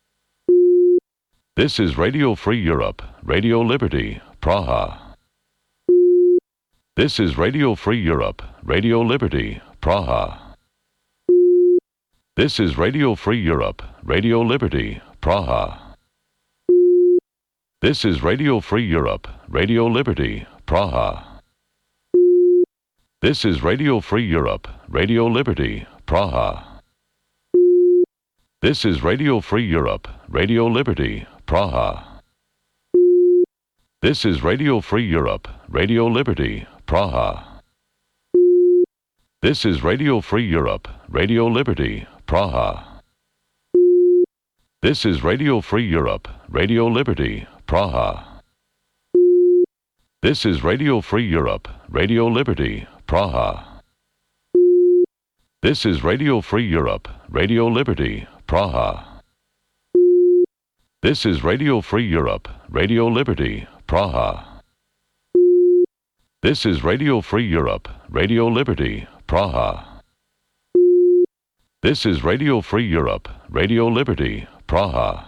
This is Radio Free Europe, Radio Liberty, Praha. This is Radio Free Europe, Radio Liberty, Praha. This is Radio Free Europe, Radio Liberty, Praha. This is Radio Free Europe, Radio Liberty, Praha. This is Radio Free Europe, Radio Liberty, Praha. This is Radio Free Europe, Radio Liberty, Praha. This is Radio Free Europe, Radio Liberty, Praha. This is Radio Free Europe, Radio Liberty, Praha. This is Radio Free Europe, Radio Liberty, Praha. This is Radio Free Europe, Radio Liberty, Praha. This is Radio Free Europe, Radio Liberty, Praha. This is Radio Free Europe, Radio Liberty, Praha. This is Radio Free Europe, Radio Liberty, Praha. This is Radio Free Europe, Radio Liberty, Praha.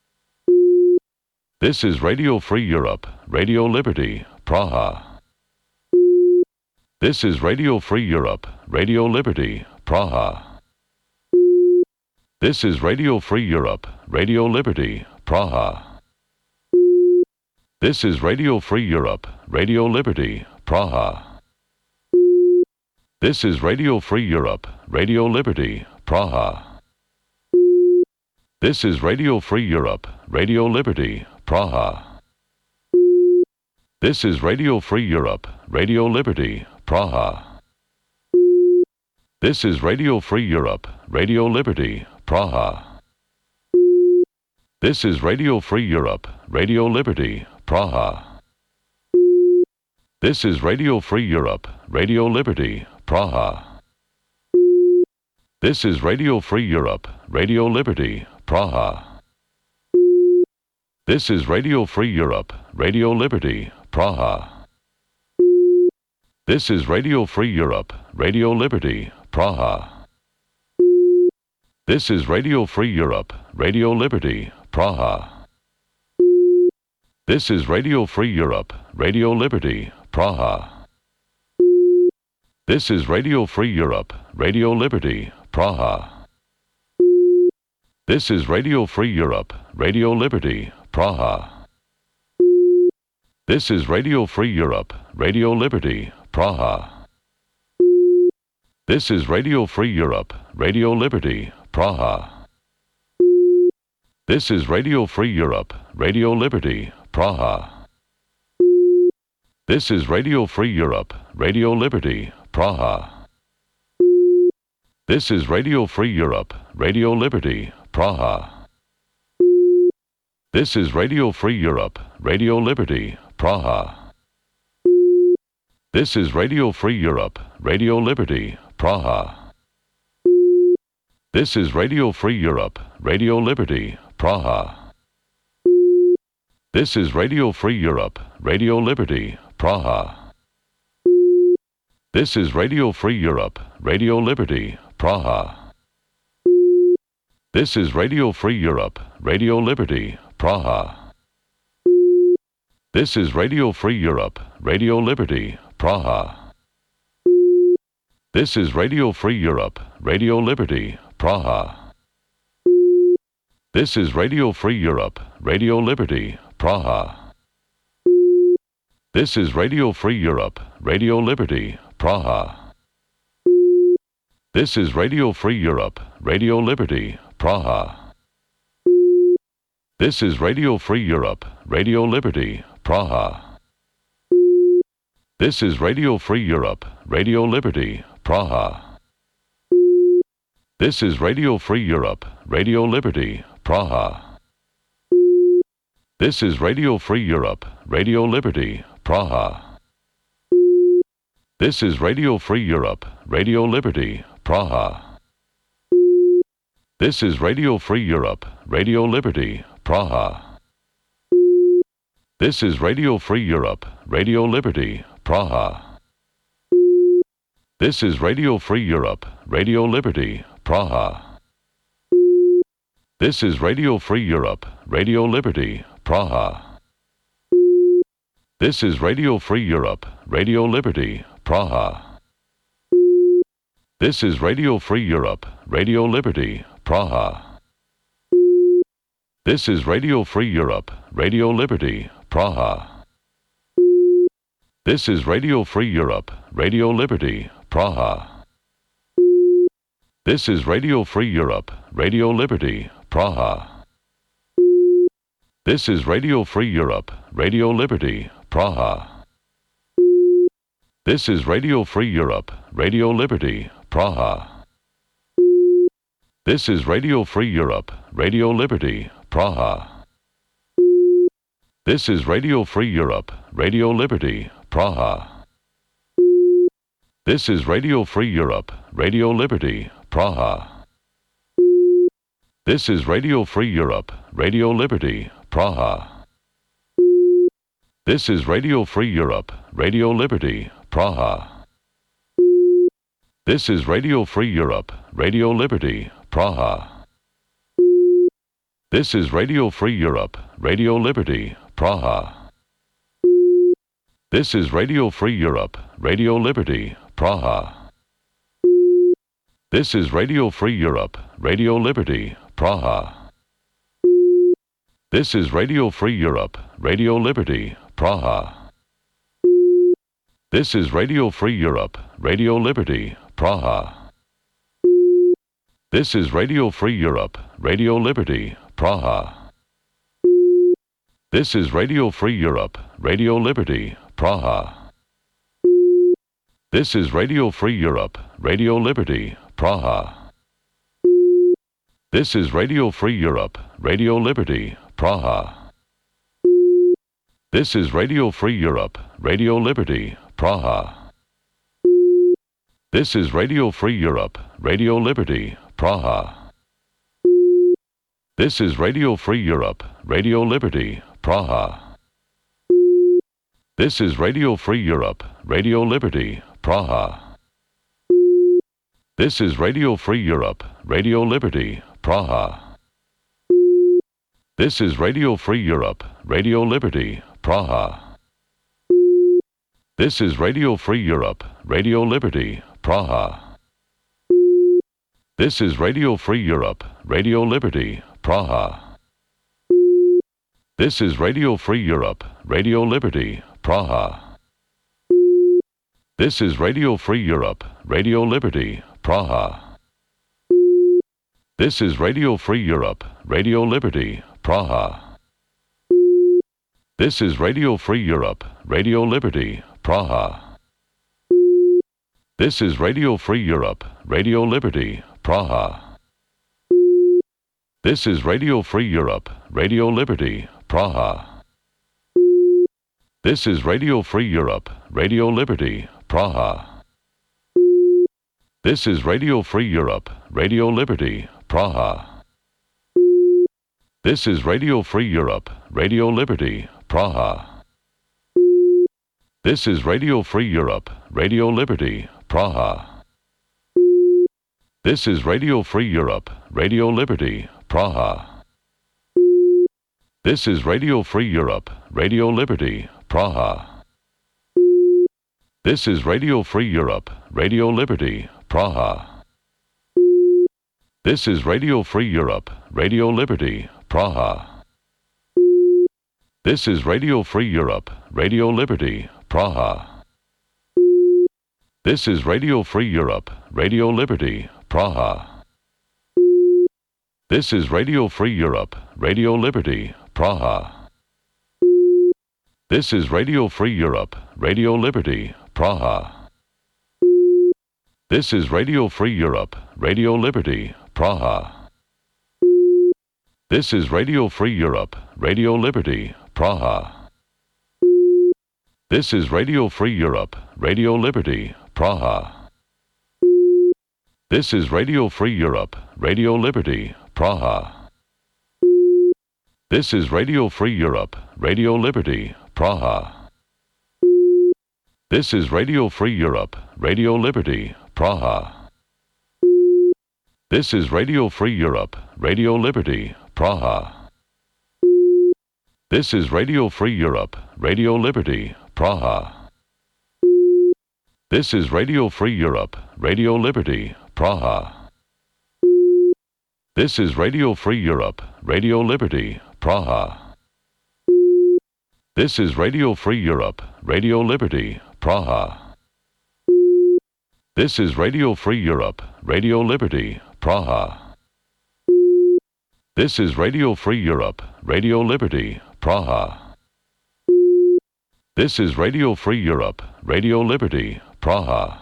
This is Radio Free Europe, Radio Liberty, Praha. This is Radio Free Europe, Radio Liberty, Praha. This is Radio Free Europe, Radio Liberty, Praha. This is Radio Free Europe, Radio Liberty, Praha. This is Radio Free Europe, Radio Liberty, Praha. This is Radio Free Europe, Radio Liberty, Praha. This is Radio Free Europe, Radio Liberty, Praha. This is Radio Free Europe, Radio Liberty, Praha. This is Radio Free Europe, Radio Liberty, Praha. This is Radio Free Europe, Radio Liberty, Praha. This is Radio Free Europe, Radio Liberty, Praha. This is Radio Free Europe, Radio Liberty, Praha. This is Radio Free Europe, Radio Liberty, Praha. This is Radio Free Europe, Radio Liberty, Praha. This is Radio Free Europe, Radio Liberty, Praha. This is Radio Free Europe, Radio Liberty, Praha. This is Radio Free Europe, Radio Liberty, Praha. This is Radio Free Europe, Radio Liberty, Praha. This is Radio Free Europe, Radio Liberty, Praha. This is Radio Free Europe, Radio Liberty, Praha. This is Radio Free Europe, Radio Liberty, Praha. This is Radio Free Europe, Radio Liberty, Praha. This is Radio Free Europe, Radio Liberty, Praha. This is Radio Free Europe, Radio Liberty, Praha. This is Radio Free Europe, Radio Liberty, Praha. This is Radio Free Europe, Radio Liberty, Praha. This is Radio Free Europe, Radio Liberty, Praha. This is Radio Free Europe, Radio Liberty, Praha. This is Radio Free Europe, Radio Liberty, Praha. This is Radio Free Europe, Radio Liberty, Praha. This is Radio Free Europe, Radio Liberty, Praha. This is Radio Free Europe, Radio Liberty, Praha. This is Radio Free Europe, Radio Liberty, Praha. This is Radio Free Europe, Radio Liberty, Praha. This is Radio Free Europe, Radio Liberty, Praha. This is Radio Free Europe, Radio Liberty, Praha. This is Radio Free Europe, Radio Liberty, Praha. This is Radio Free Europe, Radio Liberty, Praha. This is Radio Free Europe, Radio Liberty, Praha. This is Radio Free Europe, Radio Liberty, Praha. This is Radio Free Europe, Radio Liberty, Praha. This is Radio Free Europe, Radio Liberty, Praha. This is Radio Free Europe, Radio Liberty, Praha. This is Radio Free Europe, Radio Liberty, Praha. This is Radio Free Europe, Radio Liberty, Praha. This is Radio Free Europe, Radio Liberty, Praha. This is Radio Free Europe, Radio Liberty, Praha. This is Radio Free Europe, Radio Liberty, Praha. This is Radio Free Europe, Radio Liberty, Praha. This is Radio Free Europe, Radio Liberty, Praha. This is Radio Free Europe, Radio Liberty, Praha. This is Radio Free Europe, Radio Liberty, Praha. This is Radio Free Europe, Radio Liberty, Praha. This is Radio Free Europe, Radio Liberty, Praha. This is Radio Free Europe, Radio Liberty, Praha. This is Radio Free Europe, Radio Liberty, Praha. This is Radio Free Europe, Radio Liberty, Praha. This is Radio Free Europe, Radio Liberty, Praha. This is Radio Free Europe, Radio Liberty, Praha. This is Radio Free Europe, Radio Liberty, Praha. This is Radio Free Europe, Radio Liberty, Praha. This is Radio Free Europe, Radio Liberty, Praha. This is Radio Free Europe, Radio Liberty, Praha. This is Radio Free Europe, Radio Liberty, Praha. This is Radio Free Europe, Radio Liberty, Praha. This is Radio Free Europe, Radio Liberty, Praha. This is Radio Free Europe, Radio Liberty, Praha. This is Radio Free Europe, Radio Liberty, Praha. This is Radio Free Europe, Radio Liberty, Praha. This is Radio Free Europe, Radio Liberty, Praha. This is Radio Free Europe, Radio Liberty, Praha. This is Radio Free Europe, Radio Liberty, Praha. This is Radio Free Europe, Radio Liberty, Praha. This is Radio Free Europe, Radio Liberty, Praha. This is Radio Free Europe, Radio Liberty, Praha. This is Radio Free Europe, Radio Liberty, Praha. This is Radio Free Europe, Radio Liberty, Praha. This is Radio Free Europe, Radio Liberty, Praha. This is Radio Free Europe, Radio Liberty, Praha. This is Radio Free Europe, Radio Liberty, Praha. This is Radio Free Europe, Radio Liberty, Praha. This is Radio Free Europe, Radio Liberty, Praha. This is Radio Free Europe, Radio Liberty, Praha. This is Radio Free Europe, Radio Liberty, Praha. This is Radio Free Europe, Radio Liberty, Praha. This is Radio Free Europe, Radio Liberty, Praha. This is Radio Free Europe, Radio Liberty, Praha. This is Radio Free Europe, Radio Liberty, Praha. This is Radio Free Europe, Radio Liberty, Praha. This is Radio Free Europe, Radio Liberty, Praha. This is Radio Free Europe, Radio Liberty, Praha. This is Radio Free Europe, Radio Liberty, Praha. This is Radio Free Europe, Radio Liberty, Praha. This is Radio Free Europe, Radio Liberty, Praha. This is Radio Free Europe, Radio Liberty, Praha. This is Radio Free Europe, Radio Liberty, Praha. This is Radio Free Europe, Radio Liberty, Praha. This is Radio Free Europe, Radio Liberty, Praha. This is Radio Free Europe, Radio Liberty, Praha. This is Radio Free Europe, Radio Liberty, Praha. This is Radio Free Europe, Radio Liberty, Praha. This is Radio Free Europe, Radio Liberty, Praha. This is Radio Free Europe, Radio Liberty, Praha. This is Radio Free Europe, Radio Liberty, Praha.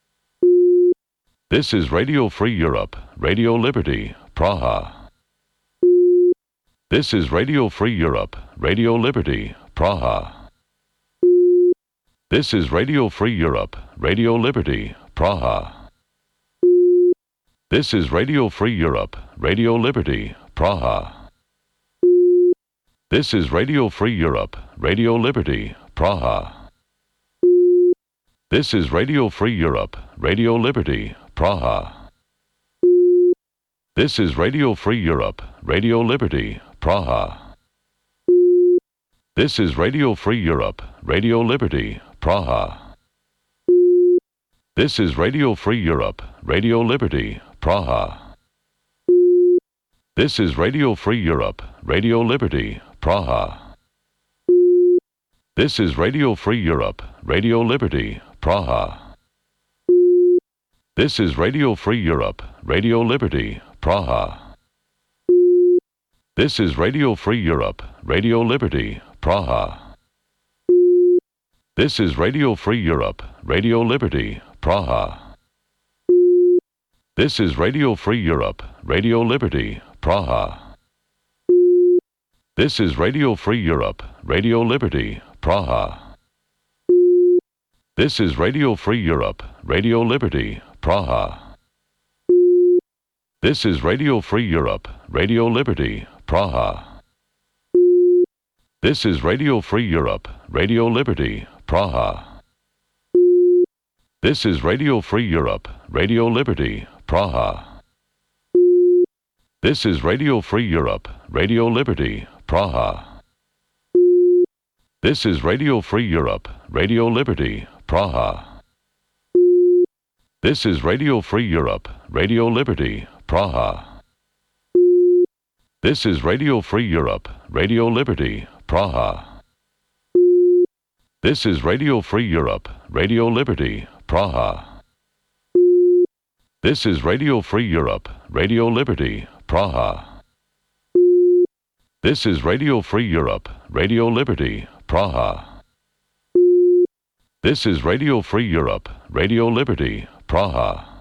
This is Radio Free Europe, Radio Liberty, Praha. This is Radio Free Europe, Radio Liberty, Praha. This is Radio Free Europe, Radio Liberty, Praha. This is Radio Free Europe, Radio Liberty, Praha. This is Radio Free Europe, Radio Liberty, Praha. This is Radio Free Europe, Radio Liberty, Praha. This is Radio Free Europe, Radio Liberty, Praha. This is Radio Free Europe, Radio Liberty, Praha. This is Radio Free Europe, Radio Liberty, Praha. This is Radio Free Europe, Radio Liberty, Praha. This is Radio Free Europe, Radio Liberty, Praha. This is Radio Free Europe, Radio Liberty, Praha. This is Radio Free Europe, Radio Liberty, Praha. This is Radio Free Europe, Radio Liberty, Praha. This is Radio Free Europe, Radio Liberty, Praha. This is Radio Free Europe, Radio Liberty, Praha. This is Radio Free Europe, Radio Liberty, Praha. This is Radio Free Europe, Radio Liberty, Praha. This is Radio Free Europe, Radio Liberty, Praha. This is Radio Free Europe, Radio Liberty, Praha. This is Radio Free Europe, Radio Liberty, Praha. This is Radio Free Europe, Radio Liberty, Praha. This is Radio Free Europe, Radio Liberty, Praha. This is Radio Free Europe, Radio Liberty, Praha. This is Radio Free Europe, Radio Liberty, Praha. This is Radio Free Europe, Radio Liberty, Praha. This is Radio Free Europe, Radio Liberty, Praha. This is Radio Free Europe, Radio Liberty, Praha.